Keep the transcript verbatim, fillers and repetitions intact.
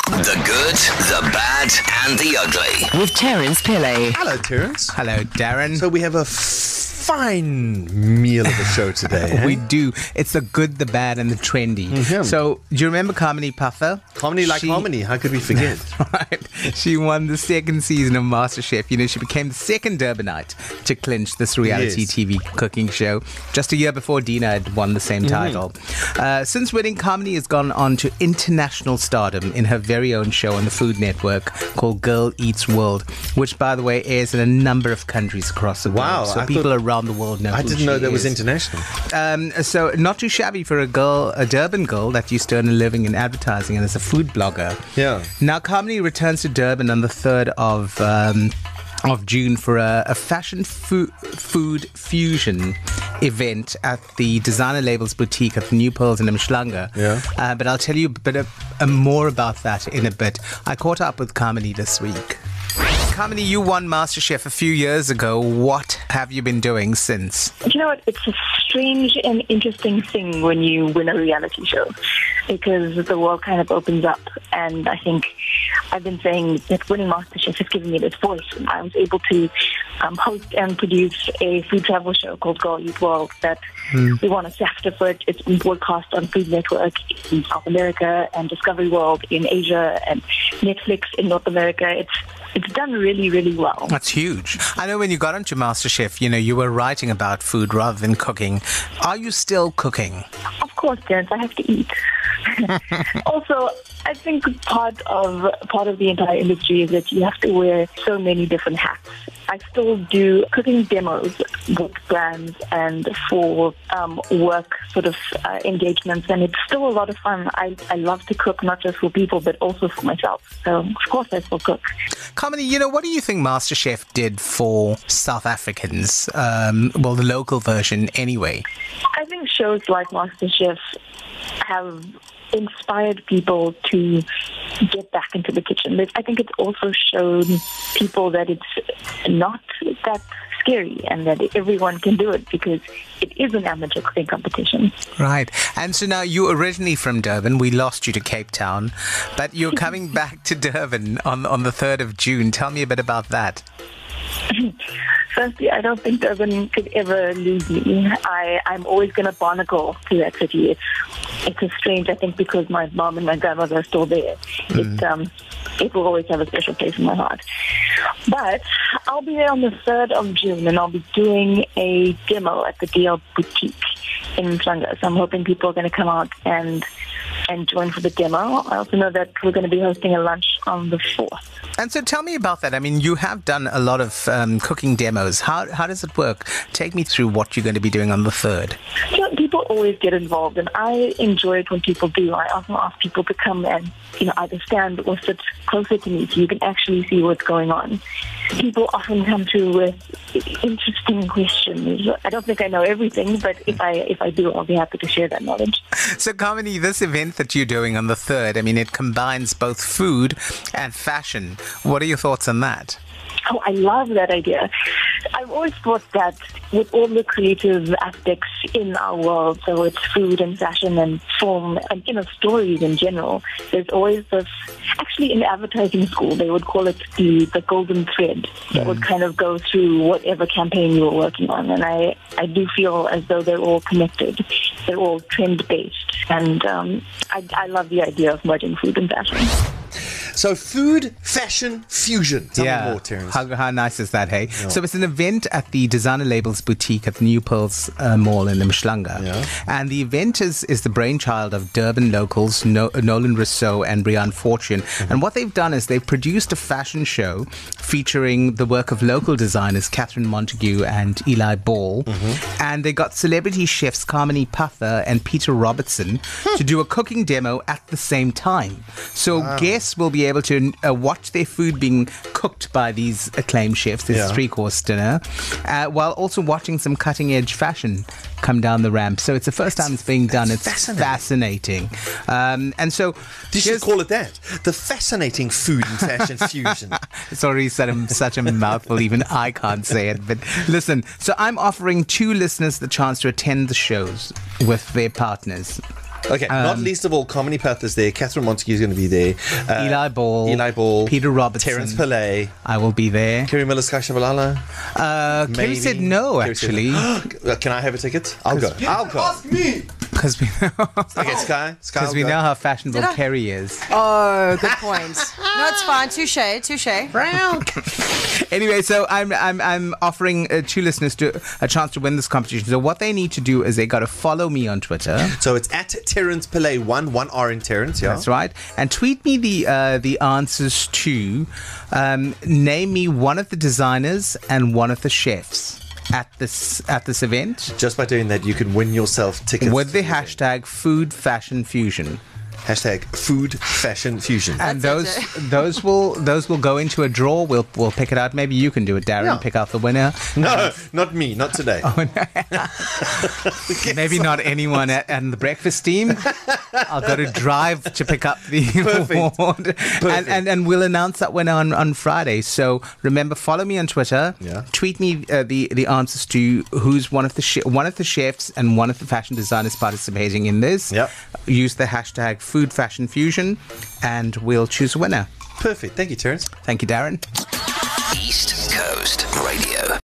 The good, the bad, and the ugly. With Terence Pillay. Hello, Terence. Hello, Darren. So we have a fine meal of a show today. eh? We do. It's the good, the bad, and the trendy. Mhm. So, do you remember Carmony Puffer? Comedy like She- harmony. How could we forget? Right. She won the second season of MasterChef. You know, she became the second Durbanite to clinch this reality Yes. T V cooking show just a year before Dina had won the same title. Uh, since winning, Carmony has gone on to international stardom in her very own show on the Food Network called Girl Eats World, which, by the way, airs in a number of countries across the Wow, world. So I people thought- around the world know I who didn't she know that was is. international. Um, so not too shabby for a girl, a Durban girl that used to earn a living in advertising and as a food blogger. Yeah. Now, Carmony returns to Durban on the third of um, of June for a, a fashion fu- food fusion event at the Designer Labels boutique at the New Pearls in Mshlanga. Yeah. Uh, but I'll tell you a bit of, uh, more about that in a bit. I caught up with Carmony this week. Carmony, you won MasterChef a few years ago. What have you been doing since? You know what? It's a strange and interesting thing when you win a reality show because the world kind of opens up. And I think I've been saying that winning MasterChef has given me this voice. And I was able to um, host and produce a food travel show called Girl Eat World that mm. we won a SAFTA for it. It's been broadcast on Food Network in South America and Discovery World in Asia and Netflix in North America. It's It's done really, really well. That's huge. I know when you got into MasterChef, you know, you were writing about food rather than cooking. Are you still cooking? Of course, Terence, I have to eat. Also, I think part of part of the entire industry is that you have to wear so many different hats. I still do cooking demos with brands and for um, work sort of uh, engagements, and it's still a lot of fun. I, I love to cook, not just for people, but also for myself. So, of course, I still cook. Carmony, you know, what do you think MasterChef did for South Africans? Um, well, the local version anyway. I think shows like MasterChef have inspired people to get back into the kitchen. I think it's also shown people that it's not that scary and that everyone can do it because it is an amateur cooking competition. Right. And so now you're originally from Durban. We lost you to Cape Town, but you're coming back to Durban on, on the third of June. Tell me a bit about that. Firstly, I don't think Durban could ever lose me. I, I'm always going to barnacle to that city. It's, it's a strange, I think, because my mom and my grandmother are still there. Mm. It, um, it will always have a special place in my heart. But I'll be there on the third of June, and I'll be doing a demo at the D L Boutique in Mshlanga. So I'm hoping people are going to come out and and join for the demo. I also know that we're going to be hosting a lunch on the fourth. And so tell me about that. I mean, you have done a lot of um, cooking demos. How how does it work? Take me through what you're going to be doing on the third. You know, people always get involved, and I enjoy it when people do. I often ask people to come and, you know, either stand or sit closer to me so you can actually see what's going on. People often come through with interesting questions. I don't think I know everything, but if I if I do, I'll be happy to share that knowledge. So, Carmony, this event that you're doing on the third, I mean, it combines both food and fashion. What are your thoughts on that? Oh, I love that idea. I've always thought that with all the creative aspects in our world, so it's food and fashion and film and, you know, stories in general, there's always this, actually in advertising school, they would call it the, the golden thread that mm. would kind of go through whatever campaign you were working on. And I, I do feel as though they're all connected. They're all trend-based. And um, I, I love the idea of merging food and fashion. So food, fashion, fusion. Tell yeah. me more, Terence. How, how nice is that, hey? Yeah. So it's an event at the Designer Labels boutique at the New Pearls uh, Mall in Mshlanga. Yeah. And the event is, is the brainchild of Durban locals no, Nolan Rousseau and Brianne Fortune. Mm-hmm. And what they've done is they've produced a fashion show featuring the work of local designers Catherine Montague and Eli Ball. Mm-hmm. And they got celebrity chefs Carmony Puffer and Peter Robertson to do a cooking demo at the same time. So wow. guests will be able to uh, watch their food being cooked by these acclaimed chefs, this yeah. three-course dinner, uh, while also watching some cutting-edge fashion come down the ramp. So it's the first time it's being done. It's fascinating. fascinating. Um, and so... You should call it that. The fascinating food and fashion fusion. It's already such a, such a mouthful, even I can't say it. But listen, so I'm offering two listeners the chance to attend the shows with their partners. Okay, not Um, least of all, Comedy Path is there. Catherine Montague is going to be there. Uh, Eli Ball, Eli Ball, Peter Robertson, Terence Pillay, I will be there. Kerry Miller, Sky Shabalala. Uh, Kerry Maybe. said no, Kerry said actually, no. Can I have a ticket? I'll go. I'll go. Ask me. because we Okay, Sky. Sky. because I'll we go. know how fashionable Did I- Kerry is. Oh, good point. No, it's fine. Touche, touche. Anyway, so I'm I'm I'm offering uh, two listeners to a chance to win this competition. So what they need to do is they got to follow me on Twitter. So it's at Terence Pillay one, one R in Terence, yeah? That's right. And tweet me the uh, the answers to um, name me one of the designers and one of the chefs at this at this event Just by doing that, you can win yourself tickets. with the to hashtag Food Fashion Fusion. Hashtag Food Fashion Fusion. And That's those it. those will those will go into a draw. We'll we'll pick it out. Maybe you can do it, Darren. Yeah. Pick out the winner. No, not me, not today. Oh, Maybe not anyone at, at the breakfast team. I'll go to Drive to pick up the Perfect. award. And, and and we'll announce that winner on, on Friday. So remember, follow me on Twitter. Yeah. Tweet me uh, the the answers to who's one of the che- one of the chefs and one of the fashion designers participating in this. Yep. Use the hashtag Food Fashion Fusion, and we'll choose a winner. Perfect. Thank you, Terence. Thank you, Darren. East Coast Radio.